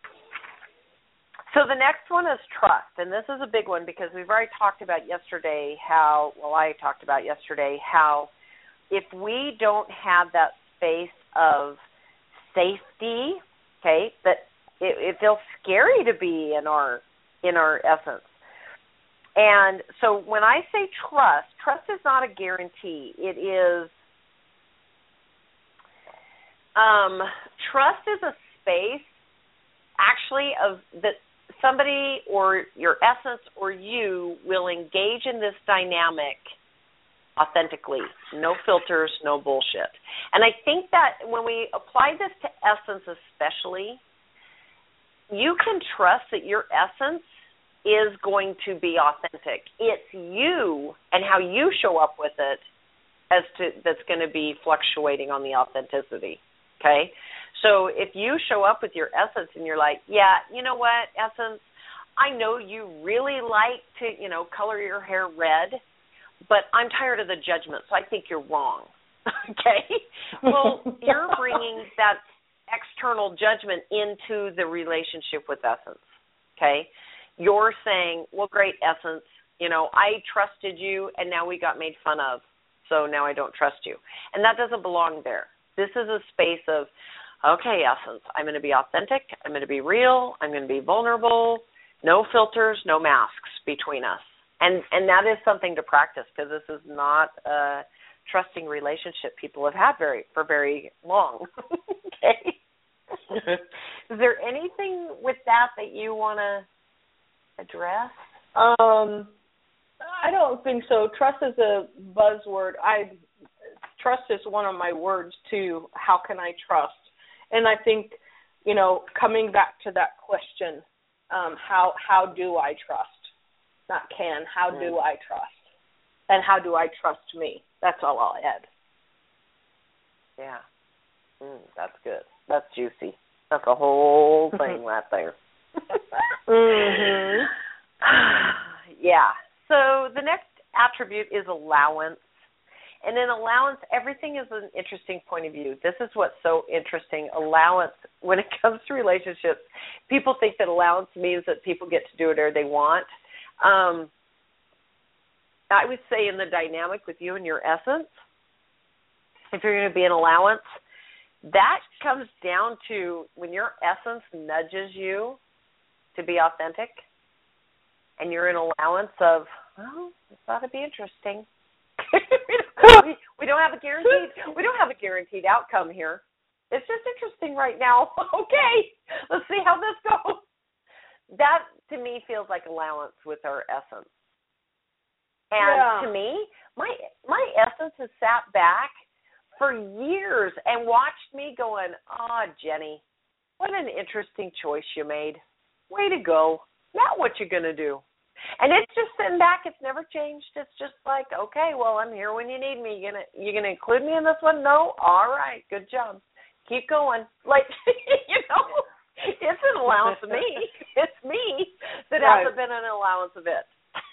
[SPEAKER 2] So the next one is trust, and this is a big one because we've already talked about yesterday how, well, I talked about yesterday how if we don't have that space of safety, okay, that it, it feels scary to be in our in our essence. And so when I say trust, trust is not a guarantee. It is, um, trust is a space actually of that somebody or your essence or you will engage in this dynamic authentically. No filters, no bullshit. And I think that when we apply this to essence especially, you can trust that your essence is going to be authentic. It's you and how you show up with it as to that's going to be fluctuating on the authenticity, okay? So if you show up with your essence and you're like, yeah, you know what, essence, I know you really like to, you know, color your hair red, but I'm tired of the judgment, so I think you're wrong. Okay? Well, you're bringing that external judgment into the relationship with essence. Okay? You're saying, well, great, essence, you know, I trusted you, and now we got made fun of, so now I don't trust you. And that doesn't belong there. This is a space of, okay, essence, I'm going to be authentic, I'm going to be real, I'm going to be vulnerable, no filters, no masks between us. And and that is something to practice, because this is not a trusting relationship people have had very for very long. Okay? Is there anything with that that you want to address?
[SPEAKER 3] Um, I don't think so. Trust is a buzzword. I trust is one of my words too. How can I trust? And I think, you know, coming back to that question, um, how how do I trust? Not can. How mm. do I trust? And how do I trust me? That's all I'll add.
[SPEAKER 2] Yeah, mm, that's good. That's juicy. That's a whole thing right there.
[SPEAKER 3] mm-hmm.
[SPEAKER 2] Yeah. So the next attribute is allowance. And in allowance, everything is an interesting point of view. This is what's so interesting. Allowance, when it comes to relationships, people think that allowance means that people get to do whatever they want. Um, I would say in the dynamic with you and your essence, if you're going to be an allowance, that comes down to when your essence nudges you to be authentic, and you're in allowance of, well, this ought to be interesting. we, we don't have a guaranteed we don't have a guaranteed outcome here. It's just interesting right now. Okay, let's see how this goes. That to me feels like allowance with our essence. And
[SPEAKER 3] yeah.
[SPEAKER 2] to me, my my essence has sat back for years and watched me going, oh, Jenny, what an interesting choice you made. Way to go. Now what you going to do? And it's just sitting back. It's never changed. It's just like, okay, well, I'm here when you need me. You gonna you gonna include me in this one? No? All right. Good job. Keep going. Like, you know, it's an allowance of me. It's me that
[SPEAKER 3] right.
[SPEAKER 2] hasn't been an allowance of it.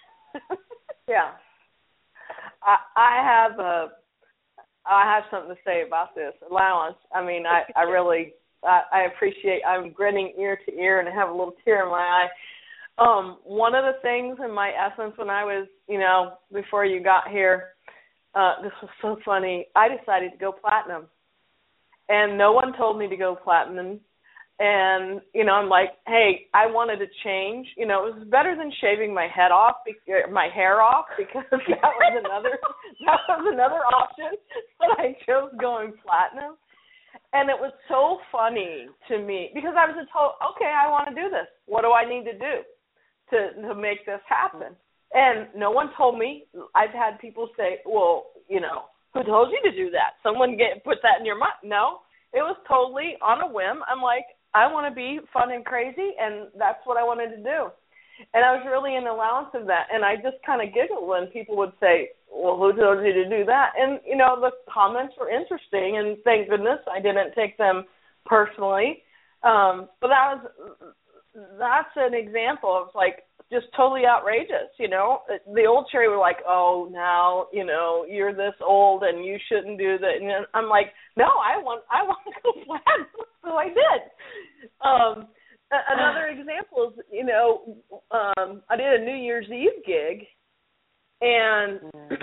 [SPEAKER 3] Yeah. I, I have a, I have something to say about this allowance. I mean, I, I really, I, I appreciate, I'm grinning ear to ear and I have a little tear in my eye. Um, one of the things in my essence when I was, you know, before you got here, uh, this was so funny. I decided to go platinum. And no one told me to go platinum. And, you know, I'm like, hey, I wanted to change. You know, it was better than shaving my head off, my hair off, because that was another that was another option. But I chose going platinum. And it was so funny to me because I was told, okay, I want to do this. What do I need to do to to make this happen? And no one told me. I've had people say, well, you know, who told you to do that? Someone get put that in your mind? No, it was totally on a whim. I'm like, I want to be fun and crazy, and that's what I wanted to do. And I was really in allowance of that. And I just kind of giggled when people would say, well, who told you to do that? And, you know, the comments were interesting, and thank goodness I didn't take them personally. Um, but that was that's an example of, like, just totally outrageous, you know. The old Sherry were like, oh, now, you know, you're this old and you shouldn't do that. And I'm like, no, I want I want to go flat. So I did. Um, another example is, you know, um, I did a New Year's Eve gig, and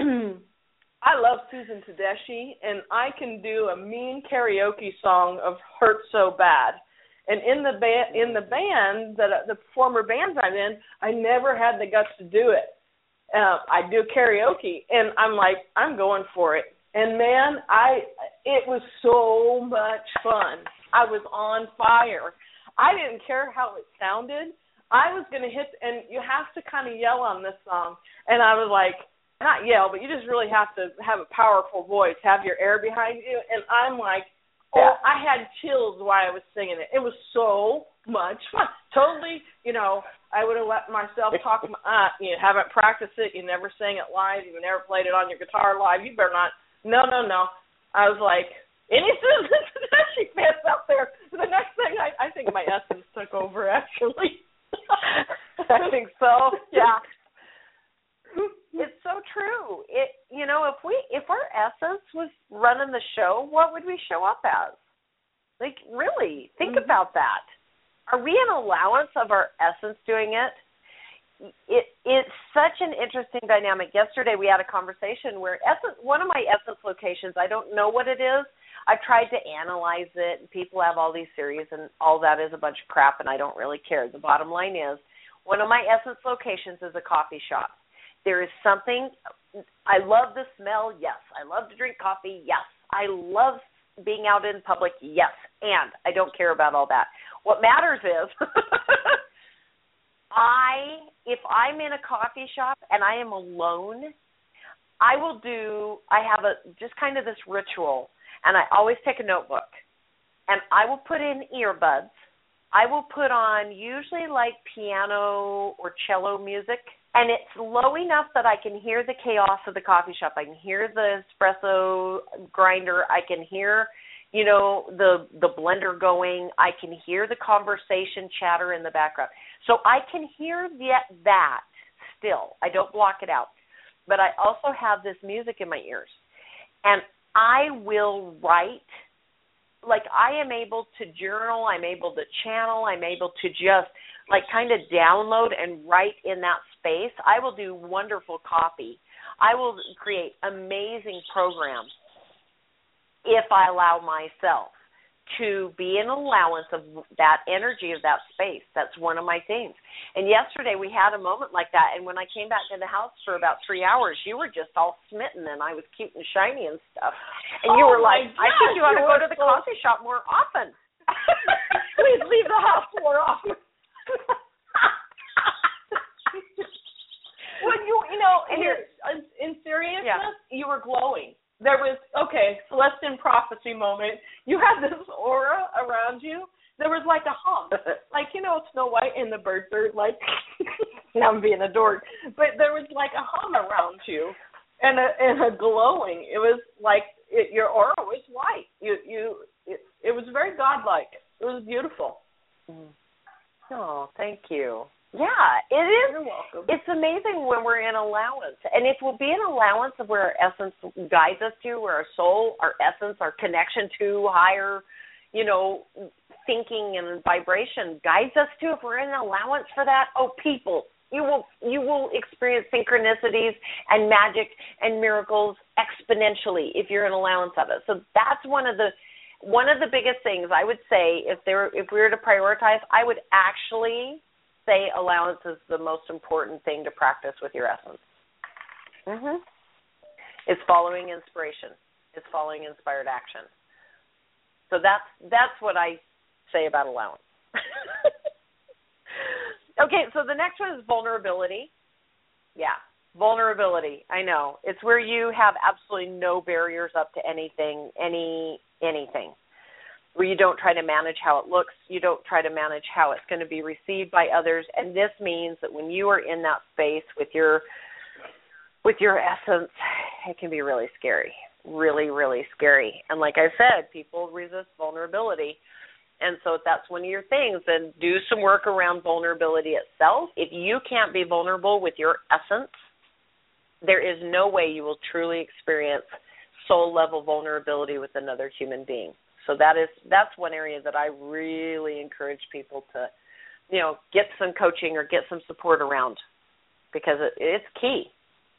[SPEAKER 3] I love Susan Tedeschi, and I can do a mean karaoke song of Hurt So Bad. And in the band, in the band that the former bands I'm in, I never had the guts to do it. Uh, I do karaoke, and I'm like, I'm going for it. And man, I it was so much fun. I was on fire. I didn't care how it sounded. I was going to hit, and you have to kind of yell on this song. And I was like, not yell, but you just really have to have a powerful voice, have your air behind you. And I'm like, oh, I had chills while I was singing it. It was so much fun. Totally, you know, I would have let myself talk. Uh, you haven't practiced it. You never sang it live. You never played it on your guitar live. You better not. No, no, no. I was like, Any she fits out there. The next thing, I, I think my essence took over, actually.
[SPEAKER 2] I think so, yeah. It's so true. It, you know, if we, if our essence was running the show, what would we show up as? Like, really, think mm-hmm. about that. Are we an allowance of our essence doing it? It it's such an interesting dynamic. Yesterday we had a conversation where essence, one of my essence locations, I don't know what it is. I've tried to analyze it. People have all these theories, and all that is a bunch of crap, and I don't really care. The bottom line is, one of my essence locations is a coffee shop. There is something, I love the smell, yes. I love to drink coffee, yes. I love being out in public, yes. And I don't care about all that. What matters is, I, if I'm in a coffee shop and I am alone, I will do, I have a just kind of this ritual. And I always take a notebook, and I will put in earbuds. I will put on usually like piano or cello music, and it's low enough that I can hear the chaos of the coffee shop. I can hear the espresso grinder. I can hear, you know, the the blender going. I can hear the conversation chatter in the background. So I can hear that, that still. I don't block it out. But I also have this music in my ears, and I will write, like I am able to journal, I'm able to channel, I'm able to just like kind of download and write in that space. I will do wonderful copy. I will create amazing programs if I allow myself to be an allowance of that energy of that space. That's one of my things. And yesterday we had a moment like that, and when I came back to the house for about three hours, you were just all smitten, and I was cute and shiny and stuff. And you
[SPEAKER 3] oh
[SPEAKER 2] were like,
[SPEAKER 3] gosh,
[SPEAKER 2] I think you ought to go to the
[SPEAKER 3] so...
[SPEAKER 2] coffee shop more often.
[SPEAKER 3] Please leave the house more often. When you, you know, in, in seriousness, yeah. you were glowing. There was, okay, Celestine prophecy moment. You had this aura around you. There was like a hum. Like, you know, Snow White and the birds are like, now I'm being adored. But there was like a hum around you and a, and a glowing. It was like it, your aura was white. You, you, it, it was very godlike. It was beautiful.
[SPEAKER 2] Mm. Oh, thank you. Yeah, it is.
[SPEAKER 3] You're welcome.
[SPEAKER 2] It's amazing when we're in allowance. And if we'll be in allowance of where our essence guides us to, where our soul, our essence, our connection to higher, you know, thinking and vibration guides us to, if we're in allowance for that, oh, people, you will you will experience synchronicities and magic and miracles exponentially if you're in allowance of it. So that's one of the one of the biggest things I would say if there if we were to prioritize, I would actually say allowance is the most important thing to practice with your essence. Mm-hmm. It's following inspiration. It's following inspired action. So that's that's what I say about allowance. Okay, so the next one is vulnerability. Yeah, vulnerability. I know. It's where you have absolutely no barriers up to anything, any anything. Where you don't try to manage how it looks, you don't try to manage how it's going to be received by others, and this means that when you are in that space with your with your essence, it can be really scary, really, really scary. And like I said, people resist vulnerability, and so that's one of your things. And do some work around vulnerability itself. If you can't be vulnerable with your essence, there is no way you will truly experience soul-level vulnerability with another human being. So that is that's one area that I really encourage people to, you know, get some coaching or get some support around, because it, it's key.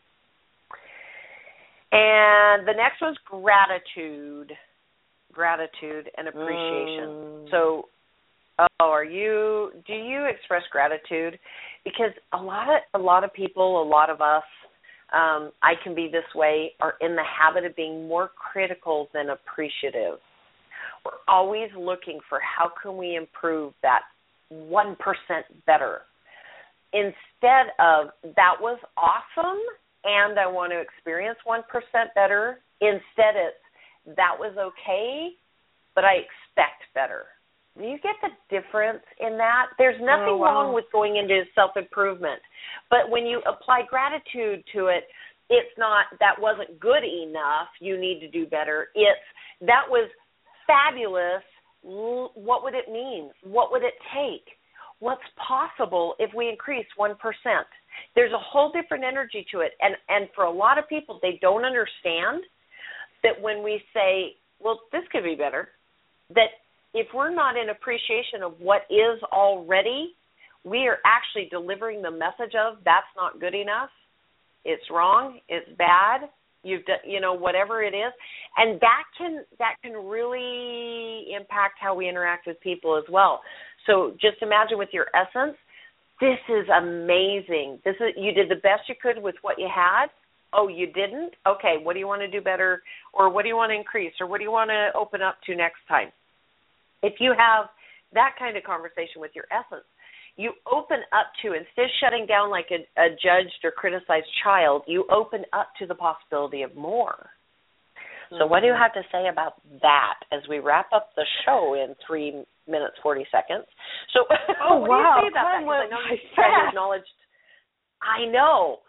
[SPEAKER 2] And the next one's gratitude, gratitude and appreciation. Mm. So, oh, are you? Do you express gratitude? Because a lot of a lot of people, a lot of us, um, I can be this way, are in the habit of being more critical than appreciative. We're always looking for how can we improve that one percent better, instead of that was awesome and I want to experience one percent better. Instead it's that was okay, but I expect better. Do you get the difference in that? There's nothing oh, wow. wrong with going into self-improvement, but when you apply gratitude to it, it's not that wasn't good enough, you need to do better. It's That was fabulous. What would it mean? What would it take? What's possible if we increase one percent? There's a whole different energy to it. And, and for a lot of people, they don't understand that when we say, well, this could be better, that if we're not in appreciation of what is already, we are actually delivering the message of that's not good enough, it's wrong, it's bad, you've done, you know, whatever it is. And that can that can really impact how we interact with people as well. So just imagine with your essence, this is amazing. This is you did the best you could with what you had. Oh, you didn't? Okay, what do you want to do better, or what do you want to increase, or what do you want to open up to next time? If you have that kind of conversation with your essence, you open up to, instead of shutting down like a, a judged or criticized child, you open up to the possibility of more. Mm-hmm. So what do you have to say about that as we wrap up the show in three minutes, forty seconds? So
[SPEAKER 3] oh,
[SPEAKER 2] what
[SPEAKER 3] wow.
[SPEAKER 2] do you say about that?
[SPEAKER 3] Because
[SPEAKER 2] I know you kind of acknowledged. I know.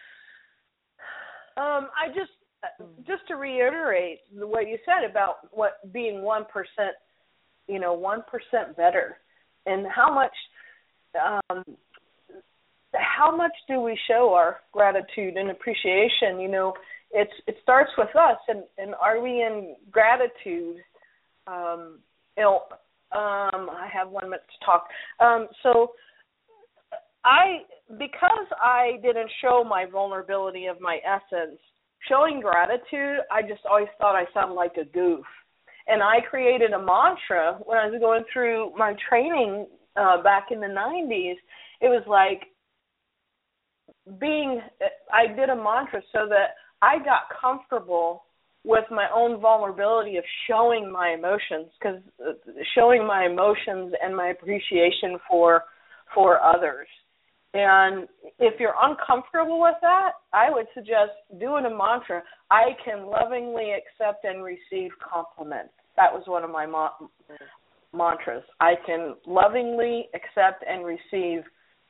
[SPEAKER 3] Um, I just, just to reiterate what you said about what being one percent, you know, one percent better, and how much, um, how much do we show our gratitude and appreciation? You know, it's it starts with us, and, and are we in gratitude? Um, you know, um, I have one minute to talk. Um, so, I because I didn't show my vulnerability of my essence, showing gratitude, I just always thought I sounded like a goof. And I created a mantra when I was going through my training uh, back in the nineties. It was like being, I did a mantra so that I got comfortable with my own vulnerability of showing my emotions, because showing my emotions and my appreciation for for others. And if you're uncomfortable with that, I would suggest doing a mantra. I can lovingly accept and receive compliments. That was one of my ma- mantras. I can lovingly accept and receive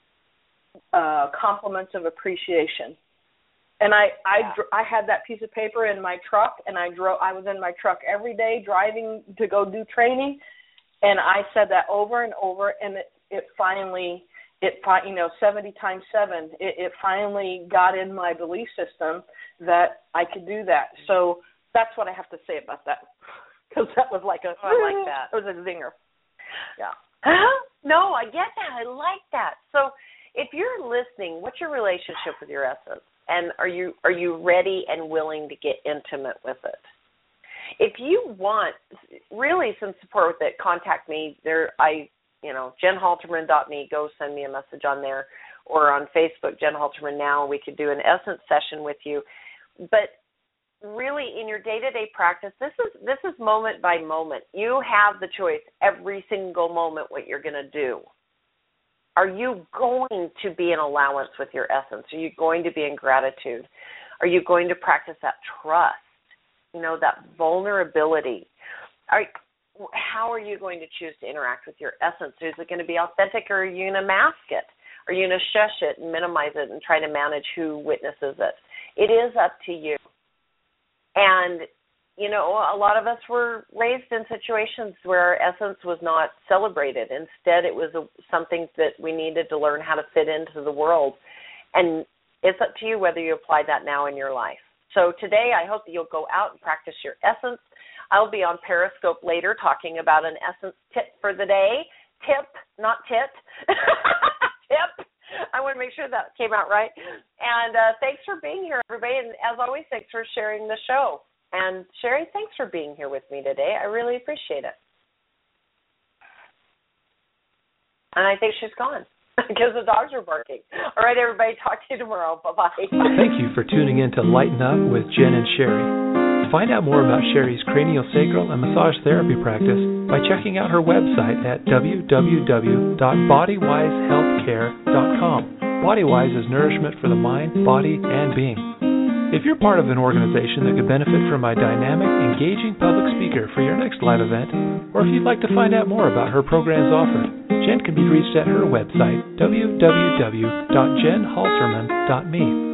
[SPEAKER 3] uh, compliments of appreciation. And I, I,
[SPEAKER 2] yeah.
[SPEAKER 3] I had that piece of paper in my truck, and I drove. I was in my truck every day driving to go do training, and I said that over and over, and it, it finally. It, you know, seventy times seven, it, it finally got in my belief system that I could do that. So that's what I have to say about that, because that was like a,
[SPEAKER 2] oh, I like that.
[SPEAKER 3] It was a zinger. Yeah.
[SPEAKER 2] No, I get that. I like that. So if you're listening, what's your relationship with your essence? And are you are you ready and willing to get intimate with it? If you want really some support with it, contact me. There, I. You know, jen halterman dot me, go send me a message on there, or on Facebook, Jen Halterman Now. We could do an essence session with you. But really, in your day-to-day practice, this is this is moment by moment. You have the choice every single moment what you're going to do. Are you going to be in allowance with your essence? Are you going to be in gratitude? Are you going to practice that trust, you know, that vulnerability? Are How are you going to choose to interact with your essence? Is it going to be authentic, or are you going to mask it? Are you going to shush it and minimize it and try to manage who witnesses it? It is up to you. And, you know, a lot of us were raised in situations where our essence was not celebrated. Instead, it was a, something that we needed to learn how to fit into the world. And it's up to you whether you apply that now in your life. So today, I hope that you'll go out and practice your essence. I'll be on Periscope later talking about an essence tip for the day. Tip, not tit. Tip. I want to make sure that came out right. And uh, thanks for being here, everybody. And as always, thanks for sharing the show. And Sherry, thanks for being here with me today. I really appreciate it. And I think she's gone because the dogs are barking. All right, everybody, talk to you tomorrow. Bye-bye.
[SPEAKER 1] Thank you for tuning in to Lighten Up with Jen and Sherry. Find out more about Sherry's craniosacral and massage therapy practice by checking out her website at w w w dot body wise health care dot com. BodyWise is nourishment for the mind, body, and being. If you're part of an organization that could benefit from my dynamic, engaging public speaker for your next live event, or if you'd like to find out more about her programs offered, Jen can be reached at her website, w w w dot jen halterman dot me.